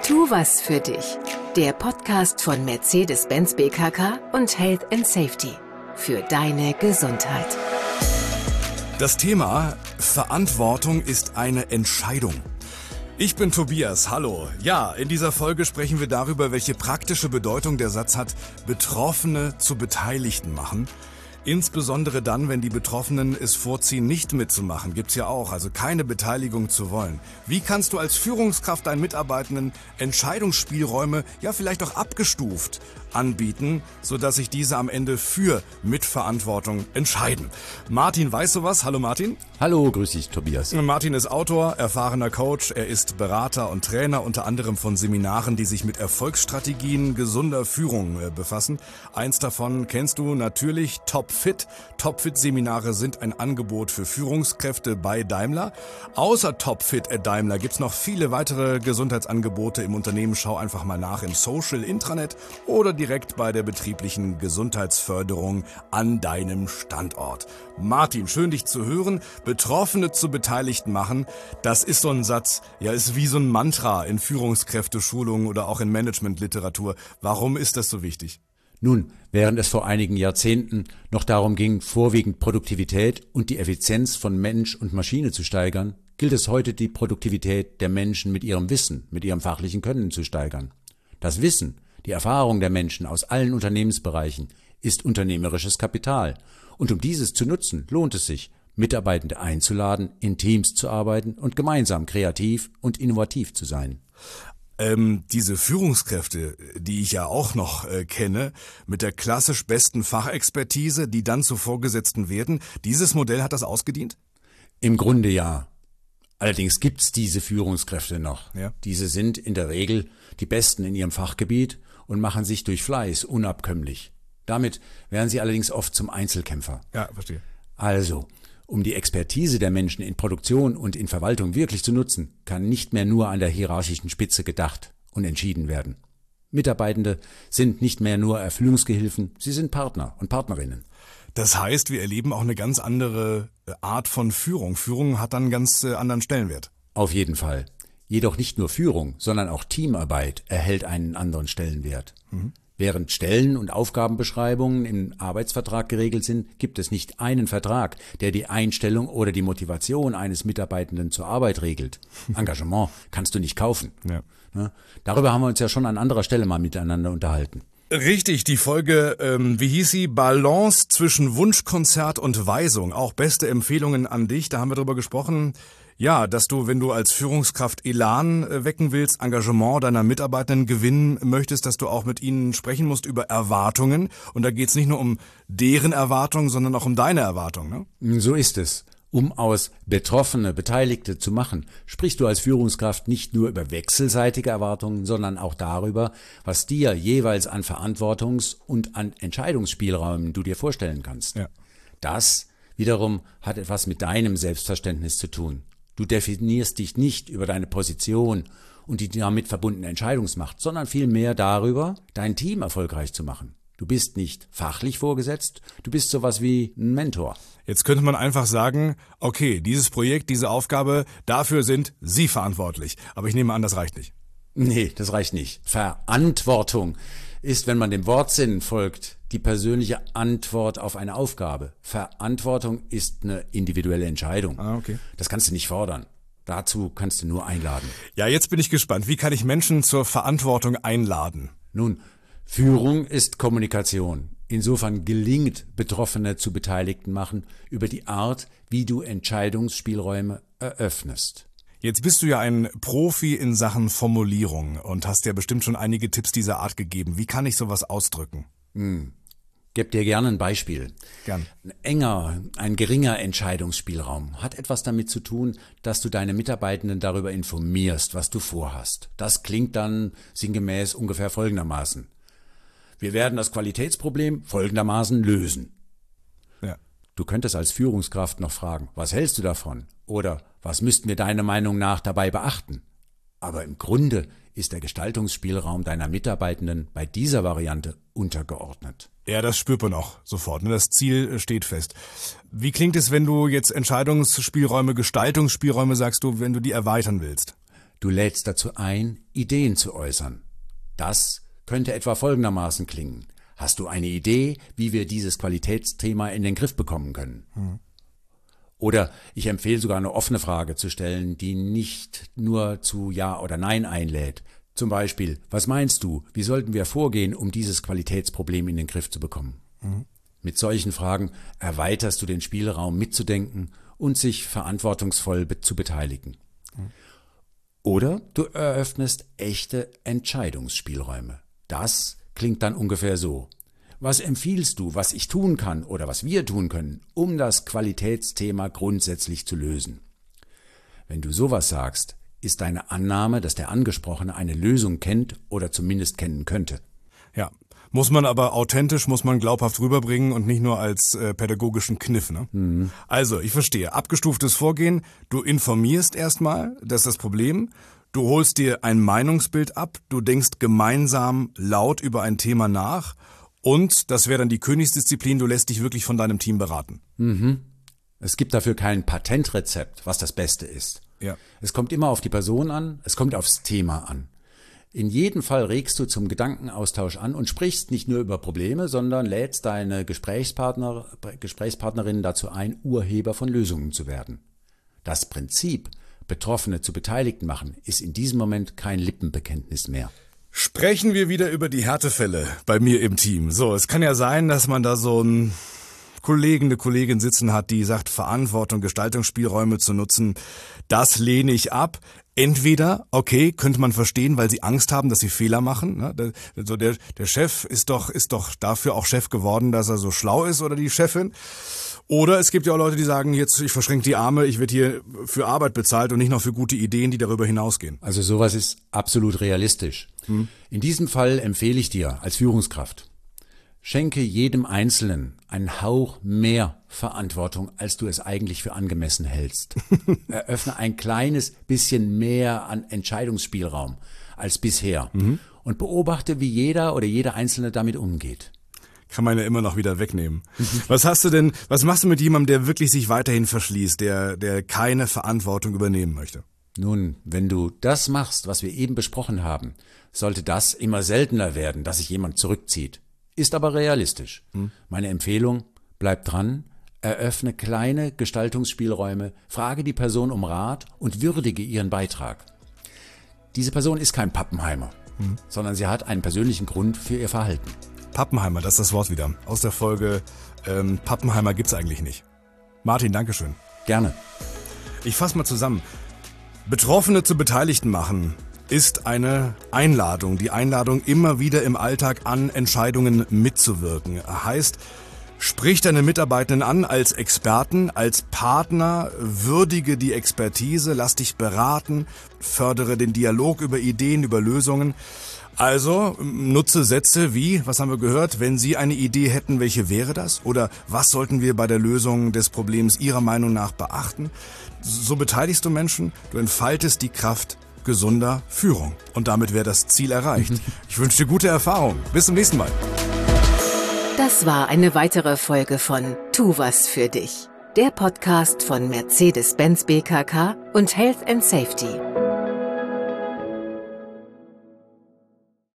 Tu was für dich. Der Podcast von Mercedes-Benz BKK und Health & Safety. Für deine Gesundheit. Das Thema Verantwortung ist eine Entscheidung. Ich bin Tobias, hallo. Ja, in dieser Folge sprechen wir darüber, welche praktische Bedeutung der Satz hat, Betroffene zu Beteiligten machen. Insbesondere dann, wenn die Betroffenen es vorziehen, nicht mitzumachen, gibt's ja auch, also keine Beteiligung zu wollen. Wie kannst du als Führungskraft deinen Mitarbeitenden Entscheidungsspielräume, ja vielleicht auch abgestuft, anbieten, sodass sich diese am Ende für Mitverantwortung entscheiden? Martin weiß sowas. Hallo Martin. Hallo, grüß dich Tobias. Martin ist Autor, erfahrener Coach, er ist Berater und Trainer, unter anderem von Seminaren, die sich mit Erfolgsstrategien gesunder Führung befassen. Eins davon kennst du natürlich, Topfit. Topfit-Seminare sind ein Angebot für Führungskräfte bei Daimler. Außer Topfit at Daimler gibt's noch viele weitere Gesundheitsangebote im Unternehmen. Schau einfach mal nach im Social Intranet oder direkt bei der betrieblichen Gesundheitsförderung an deinem Standort. Martin, schön dich zu hören. Betroffene zu Beteiligten machen, das ist so ein Satz, ja, ist wie so ein Mantra in Führungskräfteschulungen oder auch in Managementliteratur. Warum ist das so wichtig? Nun, während es vor einigen Jahrzehnten noch darum ging, vorwiegend Produktivität und die Effizienz von Mensch und Maschine zu steigern, gilt es heute, die Produktivität der Menschen mit ihrem Wissen, mit ihrem fachlichen Können zu steigern. Das Wissen, die Erfahrung der Menschen aus allen Unternehmensbereichen ist unternehmerisches Kapital. Und um dieses zu nutzen, lohnt es sich, Mitarbeitende einzuladen, in Teams zu arbeiten und gemeinsam kreativ und innovativ zu sein. Diese Führungskräfte, die ich ja auch noch kenne, mit der klassisch besten Fachexpertise, die dann zu Vorgesetzten werden, dieses Modell hat das ausgedient? Im Grunde ja. Allerdings gibt's diese Führungskräfte noch. Ja. Diese sind in der Regel die Besten in ihrem Fachgebiet und machen sich durch Fleiß unabkömmlich. Damit werden sie allerdings oft zum Einzelkämpfer. Ja, verstehe. Also, um die Expertise der Menschen in Produktion und in Verwaltung wirklich zu nutzen, kann nicht mehr nur an der hierarchischen Spitze gedacht und entschieden werden. Mitarbeitende sind nicht mehr nur Erfüllungsgehilfen, sie sind Partner und Partnerinnen. Das heißt, wir erleben auch eine ganz andere Art von Führung. Führung hat dann einen ganz anderen Stellenwert. Auf jeden Fall. Jedoch nicht nur Führung, sondern auch Teamarbeit erhält einen anderen Stellenwert. Während Stellen- und Aufgabenbeschreibungen im Arbeitsvertrag geregelt sind, gibt es nicht einen Vertrag, der die Einstellung oder die Motivation eines Mitarbeitenden zur Arbeit regelt. Engagement kannst du nicht kaufen. Ja. Darüber haben wir uns ja schon an anderer Stelle mal miteinander unterhalten. Richtig, die Folge, wie hieß sie? Balance zwischen Wunschkonzert und Weisung. Auch beste Empfehlungen an dich. Da haben wir drüber gesprochen. Ja, dass du, wenn du als Führungskraft Elan wecken willst, Engagement deiner Mitarbeitenden gewinnen möchtest, dass du auch mit ihnen sprechen musst über Erwartungen. Und da geht's nicht nur um deren Erwartungen, sondern auch um deine Erwartungen, ne? So ist es. Um aus Betroffene Beteiligte zu machen, sprichst du als Führungskraft nicht nur über wechselseitige Erwartungen, sondern auch darüber, was dir jeweils an Verantwortungs- und an Entscheidungsspielräumen du dir vorstellen kannst. Ja. Das wiederum hat etwas mit deinem Selbstverständnis zu tun. Du definierst dich nicht über deine Position und die damit verbundene Entscheidungsmacht, sondern vielmehr darüber, dein Team erfolgreich zu machen. Du bist nicht fachlich vorgesetzt, du bist sowas wie ein Mentor. Jetzt könnte man einfach sagen, okay, dieses Projekt, diese Aufgabe, dafür sind Sie verantwortlich. Aber ich nehme an, das reicht nicht. Nee, das reicht nicht. Verantwortung ist, wenn man dem Wortsinn folgt, die persönliche Antwort auf eine Aufgabe. Verantwortung ist eine individuelle Entscheidung. Ah, okay. Das kannst du nicht fordern. Dazu kannst du nur einladen. Ja, jetzt bin ich gespannt. Wie kann ich Menschen zur Verantwortung einladen? Nun, Führung ist Kommunikation. Insofern gelingt Betroffene zu Beteiligten machen über die Art, wie du Entscheidungsspielräume eröffnest. Jetzt bist du ja ein Profi in Sachen Formulierung und hast ja bestimmt schon einige Tipps dieser Art gegeben. Wie kann ich sowas ausdrücken? Geb dir gerne ein Beispiel. Gern. Ein geringer Entscheidungsspielraum hat etwas damit zu tun, dass du deine Mitarbeitenden darüber informierst, was du vorhast. Das klingt dann sinngemäß ungefähr folgendermaßen. Wir werden das Qualitätsproblem folgendermaßen lösen. Ja. Du könntest als Führungskraft noch fragen, was hältst du davon? Oder was müssten wir deiner Meinung nach dabei beachten? Aber im Grunde ist der Gestaltungsspielraum deiner Mitarbeitenden bei dieser Variante untergeordnet. Ja, das spürt man auch sofort. Das Ziel steht fest. Wie klingt es, wenn du jetzt Entscheidungsspielräume, Gestaltungsspielräume sagst du, wenn du die erweitern willst? Du lädst dazu ein, Ideen zu äußern. Das könnte etwa folgendermaßen klingen. Hast du eine Idee, wie wir dieses Qualitätsthema in den Griff bekommen können? Oder ich empfehle sogar eine offene Frage zu stellen, die nicht nur zu Ja oder Nein einlädt. Zum Beispiel, was meinst du, wie sollten wir vorgehen, um dieses Qualitätsproblem in den Griff zu bekommen? Mit solchen Fragen erweiterst du den Spielraum mitzudenken und sich verantwortungsvoll zu beteiligen. Oder du eröffnest echte Entscheidungsspielräume. Das klingt dann ungefähr so. Was empfiehlst du, was ich tun kann oder was wir tun können, um das Qualitätsthema grundsätzlich zu lösen? Wenn du sowas sagst, ist deine Annahme, dass der Angesprochene eine Lösung kennt oder zumindest kennen könnte. Ja, muss man aber authentisch, muss man glaubhaft rüberbringen und nicht nur als pädagogischen Kniff, ne? Also, ich verstehe. Abgestuftes Vorgehen, du informierst erstmal, das ist das Problem. Du holst dir ein Meinungsbild ab, du denkst gemeinsam laut über ein Thema nach und, das wäre dann die Königsdisziplin, du lässt dich wirklich von deinem Team beraten. Es gibt dafür kein Patentrezept, was das Beste ist. Ja. Es kommt immer auf die Person an, es kommt aufs Thema an. In jedem Fall regst du zum Gedankenaustausch an und sprichst nicht nur über Probleme, sondern lädst deine Gesprächspartnerinnen dazu ein, Urheber von Lösungen zu werden. Das Prinzip, Betroffene zu Beteiligten machen, ist in diesem Moment kein Lippenbekenntnis mehr. Sprechen wir wieder über die Härtefälle bei mir im Team. So, es kann ja sein, dass man da so einen Kollegen, eine Kollegin sitzen hat, die sagt, Verantwortung, Gestaltungsspielräume zu nutzen, das lehne ich ab. Entweder, okay, könnte man verstehen, weil sie Angst haben, dass sie Fehler machen. Ne? Der Chef ist doch dafür auch Chef geworden, dass er so schlau ist, oder die Chefin. Oder es gibt ja auch Leute, die sagen, jetzt, ich verschränke die Arme, ich werde hier für Arbeit bezahlt und nicht noch für gute Ideen, die darüber hinausgehen. Also sowas ist absolut realistisch. In diesem Fall empfehle ich dir als Führungskraft, schenke jedem Einzelnen einen Hauch mehr Verantwortung, als du es eigentlich für angemessen hältst. Eröffne ein kleines bisschen mehr an Entscheidungsspielraum als bisher und beobachte, wie jeder oder jede Einzelne damit umgeht. Kann man ja immer noch wieder wegnehmen. Was machst du mit jemandem, der wirklich sich weiterhin verschließt, der keine Verantwortung übernehmen möchte? Nun, wenn du das machst, was wir eben besprochen haben, sollte das immer seltener werden, dass sich jemand zurückzieht. Ist aber realistisch. Meine Empfehlung, bleib dran, eröffne kleine Gestaltungsspielräume, frage die Person um Rat und würdige ihren Beitrag. Diese Person ist kein Pappenheimer, sondern sie hat einen persönlichen Grund für ihr Verhalten. Pappenheimer, das ist das Wort wieder. Aus der Folge Pappenheimer gibt's eigentlich nicht. Martin, Dankeschön. Gerne. Ich fasse mal zusammen. Betroffene zu Beteiligten machen ist eine Einladung. Die Einladung, immer wieder im Alltag an Entscheidungen mitzuwirken. Heißt, sprich deine Mitarbeitenden an als Experten, als Partner, würdige die Expertise, lass dich beraten, fördere den Dialog über Ideen, über Lösungen. Also nutze Sätze wie, was haben wir gehört, wenn Sie eine Idee hätten, welche wäre das? Oder was sollten wir bei der Lösung des Problems Ihrer Meinung nach beachten? So beteiligst du Menschen, du entfaltest die Kraft gesunder Führung. Und damit wäre das Ziel erreicht. Ich wünsche dir gute Erfahrung. Bis zum nächsten Mal. Das war eine weitere Folge von Tu was für dich. Der Podcast von Mercedes-Benz BKK und Health & Safety.